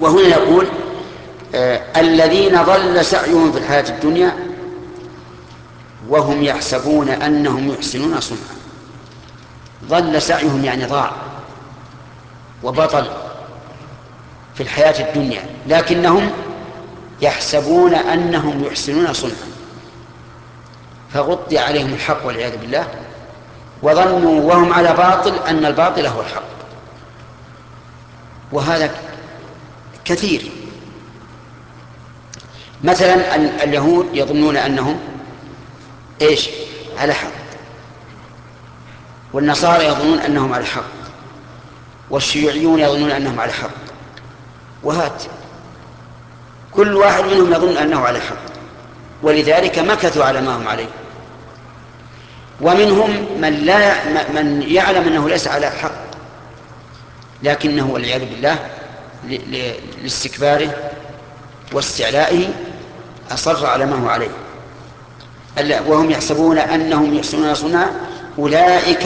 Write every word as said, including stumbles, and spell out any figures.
وهنا يقول آه الذين ضل سعيهم في الحياة الدنيا وهم يحسبون أنهم يحسنون صنعا. ضل سعيهم يعني ضاع وبطل في الحياة الدنيا، لكنهم يحسبون أنهم يحسنون صنعا، فغطي عليهم الحق والعياذ بالله، وظنوا وهم على باطل أن الباطل هو الحق. وهذا كثير. مثلا اليهود يظنون أنهم إيش على حق، والنصارى يظنون أنهم على حق، والشيوعيون يظنون أنهم على حق، وهات كل واحد منهم يظن أنه على حق، ولذلك مكثوا على ما هم عليه. ومنهم من لا من يعلم أنه ليس على حق، لكنه والعياذ بالله لاستكباره واستعلائه أصر على ما هو عليه. وهم يحسبون أنهم يحسنون صنعا أولئك